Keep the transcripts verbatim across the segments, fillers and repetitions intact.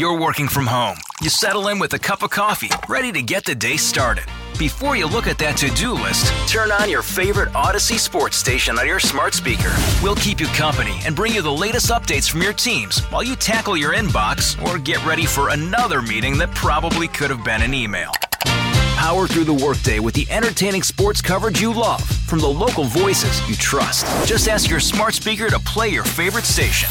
You're working from home. You settle in with a cup of coffee, ready to get the day started. Before you look at that to-do list, turn on your favorite Odyssey sports station on your smart speaker. We'll keep you company and bring you the latest updates from your teams while you tackle your inbox or get ready for another meeting that probably could have been an email. Power through the workday with the entertaining sports coverage you love from the local voices you trust. Just ask your smart speaker to play your favorite station.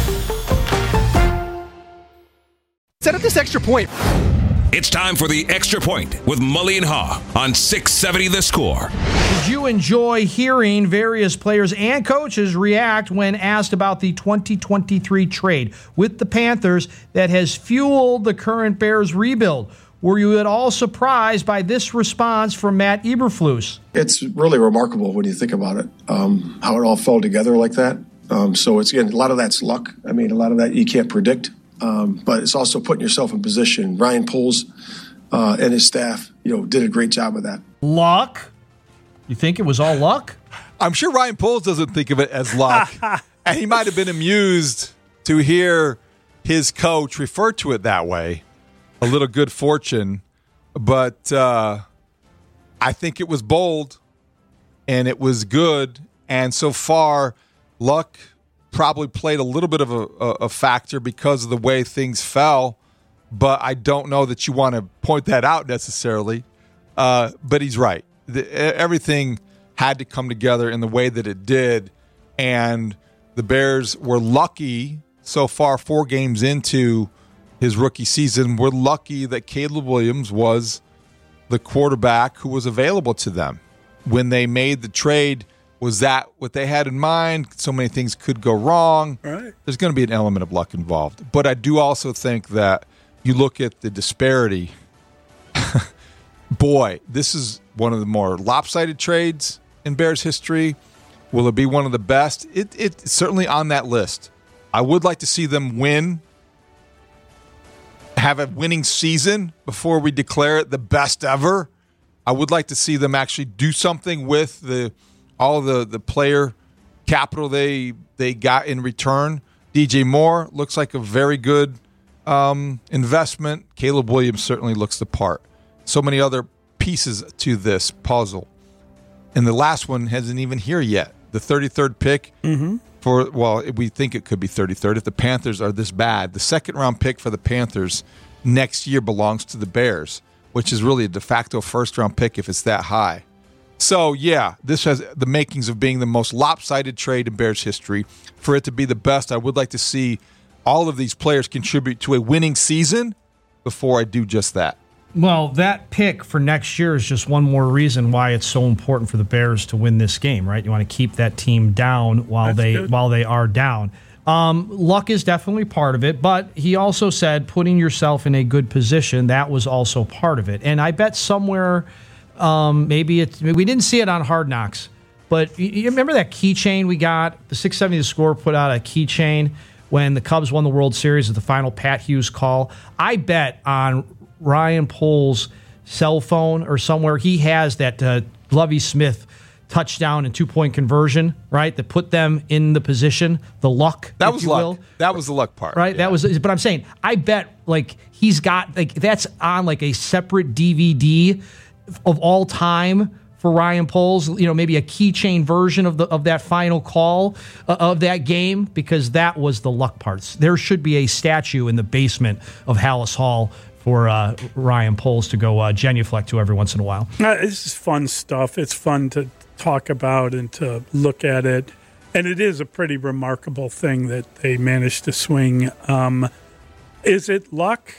Set up this extra point. It's time for the Extra Point with Mully and Haw on six seventy The Score. Did you enjoy hearing various players and coaches react when asked about the twenty twenty-three trade with the Panthers that has fueled the current Bears rebuild? Were you at all surprised by this response from Matt Eberflus? It's really remarkable when you think about it, um, how it all fell together like that. Um, so it's, again, a lot of that's luck. I mean, a lot of that you can't predict. Um, but it's also putting yourself in position. Ryan Poles uh, and his staff, you know, did a great job of that. Luck? You think it was all luck? I'm sure Ryan Poles doesn't think of it as luck. And he might have been amused to hear his coach refer to it that way. A little good fortune. But uh, I think it was bold and it was good. And so far, luck probably played a little bit of a, a factor because of the way things fell, but I don't know that you want to point that out necessarily. Uh, but he's right. The, everything had to come together in the way that it did, and the Bears were lucky so far, four games into his rookie season, we're lucky that Caleb Williams was the quarterback who was available to them. When they made the trade, was that what they had in mind? So many things could go wrong. Right. There's going to be an element of luck involved. But I do also think that you look at the disparity. Boy, this is one of the more lopsided trades in Bears history. Will it be one of the best? It, it's certainly on that list. I would like to see them win, have a winning season before we declare it the best ever. I would like to see them actually do something with the all the, the player capital they they got in return. D J Moore looks like a very good um, investment. Caleb Williams certainly looks the part. So many other pieces to this puzzle. And the last one hasn't even here yet. The thirty-third pick Mm-hmm. for, well, we think it could be thirty-third if the Panthers are this bad. The second round pick for the Panthers next year belongs to the Bears, which is really a de facto first round pick if it's that high. So, yeah, this has the makings of being the most lopsided trade in Bears history. For it to be the best, I would like to see all of these players contribute to a winning season before I do just that. Well, that pick for next year is just one more reason why it's so important for the Bears to win this game, right? You want to keep that team down while That's they good. while they are down. Um, luck is definitely part of it, but he also said putting yourself in a good position, that was also part of it. And I bet somewhere... Um, maybe it's, we didn't see it on Hard Knocks, but you, you remember that keychain we got? The six seventy The Score put out a keychain when the Cubs won the World Series at the final Pat Hughes call. I bet on Ryan Poles' cell phone or somewhere he has that uh, Lovie Smith touchdown and two-point conversion, right, that put them in the position, the luck, That if was you luck. will. That was the luck part. Right? Yeah. That was, but I'm saying, I bet, like, he's got, like, that's on, like, a separate D V D of all time for Ryan Poles, you know, maybe a keychain version of the of that final call uh, of that game, because that was the luck parts. There should be a statue in the basement of Hallis Hall for uh, Ryan Poles to go uh, genuflect to every once in a while. Uh, this is fun stuff. It's fun to talk about and to look at it. And it is a pretty remarkable thing that they managed to swing. Um, is it luck?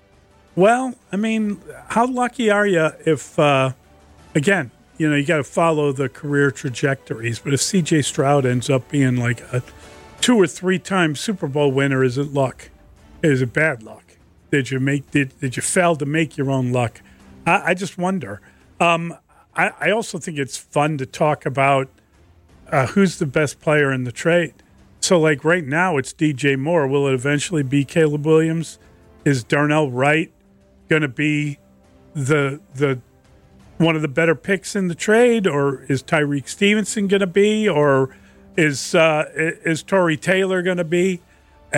Well, I mean, how lucky are you if, uh, again, you know, you got to follow the career trajectories. But if C J Stroud ends up being like a two or three time Super Bowl winner, is it luck? Is it bad luck? Did you make? Did did you fail to make your own luck? I, I just wonder. Um, I, I also think it's fun to talk about uh, who's the best player in the trade. So, like right now, it's D J Moore. Will it eventually be Caleb Williams? Is Darnell Wright going to be the the one of the better picks in the trade, or is Tyreek Stevenson going to be, or is uh, is Torrey Taylor going to be? And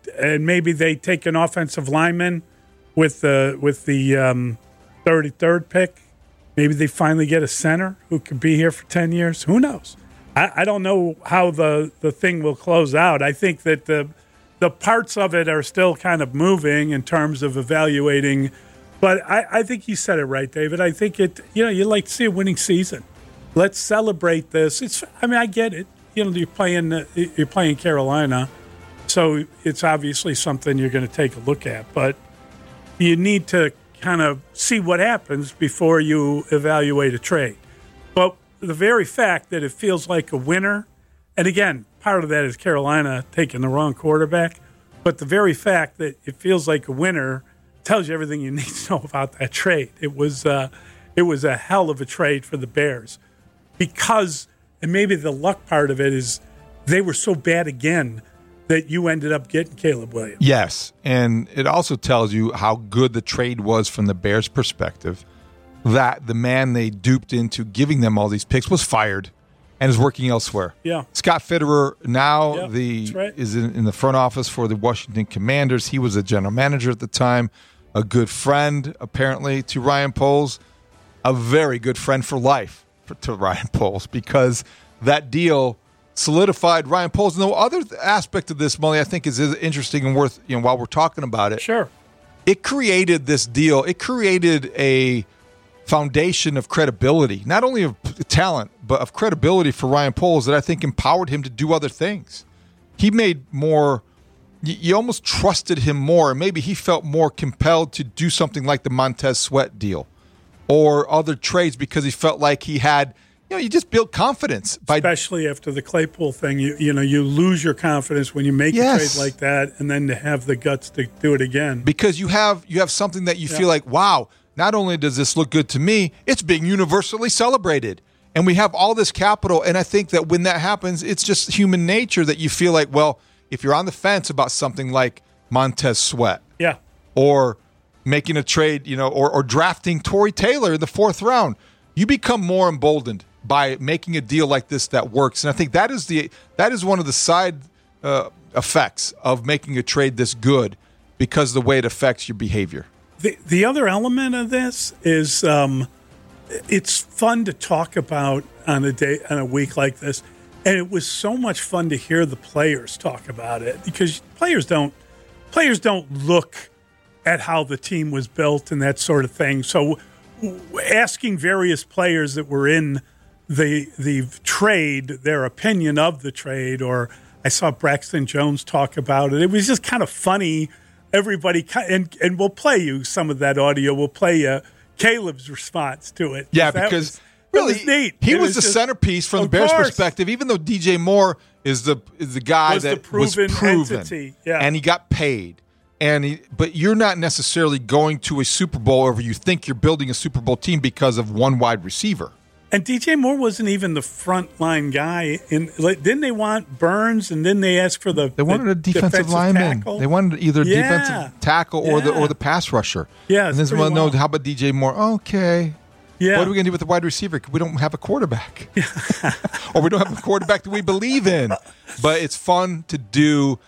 and maybe they take an offensive lineman with the with the um, thirty-third pick. Maybe they finally get a center who could be here for ten years. Who knows? I, I don't know how the, the thing will close out. I think that the the parts of it are still kind of moving in terms of evaluating. But I, I think you said it right, David. I think it. You know, you like to see a winning season. Let's celebrate this. It's. I mean, I get it. You know, you're playing. Uh, you're playing Carolina, so it's obviously something you're going to take a look at. But you need to kind of see what happens before you evaluate a trade. But the very fact that it feels like a winner, and again, part of that is Carolina taking the wrong quarterback. But the very fact that it feels like a winner tells you everything you need to know about that trade. It was uh, it was a hell of a trade for the Bears because, and maybe the luck part of it is they were so bad again that you ended up getting Caleb Williams. Yes, and it also tells you how good the trade was from the Bears' perspective, that the man they duped into giving them all these picks was fired and is working elsewhere. Yeah. Scott Fitterer now yeah, the right. is in, in the front office for the Washington Commanders. He was a general manager at the time, a good friend, apparently, to Ryan Poles, a very good friend for life for, to Ryan Poles, because that deal solidified Ryan Poles. And the other aspect of this, Mully, I think is interesting and worth, you know, while we're talking about it. Sure. It created this deal. It created a foundation of credibility, not only of talent, but of credibility for Ryan Poles that I think empowered him to do other things. He made more, you almost trusted him more, and maybe he felt more compelled to do something like the Montez Sweat deal or other trades because he felt like he had, you know, you just build confidence. By Especially after the Claypool thing, you you know, you lose your confidence when you make yes. a trade like that, and then to have the guts to do it again. Because you have you have something that you yeah. feel like, wow, not only does this look good to me, it's being universally celebrated. And we have all this capital, and I think that when that happens, it's just human nature that you feel like, well, if you're on the fence about something like Montez Sweat, yeah, or making a trade, you know, or, or drafting Torrey Taylor in the fourth round, you become more emboldened by making a deal like this that works. And I think that is the that is one of the side uh, effects of making a trade this good, because the way it affects your behavior. The the other element of this is um, it's fun to talk about on a day on a week like this. And it was so much fun to hear the players talk about it, because players don't players don't look at how the team was built and that sort of thing. So asking various players that were in the the trade their opinion of the trade, or I saw Braxton Jones talk about it. It was just kind of funny. Everybody and and we'll play you some of that audio. We'll play you Caleb's response to it. Yeah, that because. Was, Really, was neat. he it was, was the just, centerpiece from the Bears' course. perspective, even though D J Moore is the is the guy was that the proven was proven, entity. Yeah. and he got paid. And he, but you're not necessarily going to a Super Bowl, or you think you're building a Super Bowl team because of one wide receiver. And D J Moore wasn't even the front line guy. In like, didn't they want Burns, and then they asked for the They wanted the a defensive, defensive lineman. Tackle? They wanted either yeah. defensive tackle or yeah. the or the pass rusher. Yeah, and then someone wild. knows, how about D J Moore? Okay. Yeah. What are we going to do with the wide receiver? We don't have a quarterback. Or we don't have a quarterback that we believe in. But it's fun to do,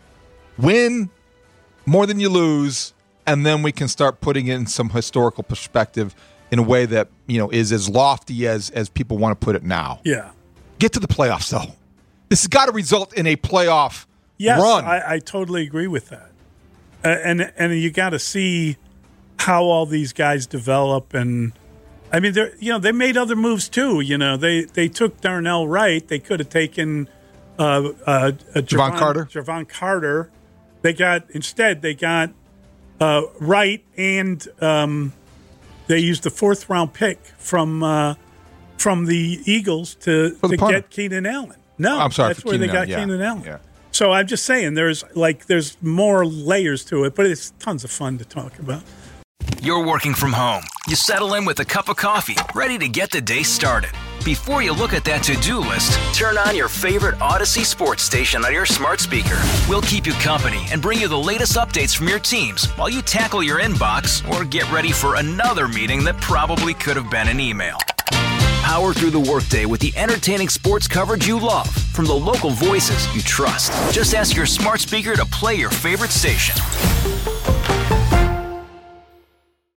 win more than you lose, and then we can start putting in some historical perspective in a way that, you know, is as lofty as, as people want to put it now. Yeah. Get to the playoffs, though. This has got to result in a playoff yes, run. I, I totally agree with that. Uh, and and you got to see how all these guys develop. And I mean, they you know they made other moves too. You know, they they took Darnell Wright. They could have taken uh, uh, uh, Javon, Javon Carter. Javon Carter. They got instead they got uh, Wright, and um, they used the fourth round pick from uh, from the Eagles to, to punter. get Keenan Allen. No, I'm sorry, that's where Keenan they got Allen. Yeah. Keenan Allen. Yeah. So I'm just saying, there's like there's more layers to it, but it's tons of fun to talk about. You're working from home. You settle in with a cup of coffee, ready to get the day started. Before you look at that to-do list, turn on your favorite Odyssey sports station on your smart speaker. We'll keep you company and bring you the latest updates from your teams while you tackle your inbox or get ready for another meeting that probably could have been an email. Power through the workday with the entertaining sports coverage you love from the local voices you trust. Just ask your smart speaker to play your favorite station.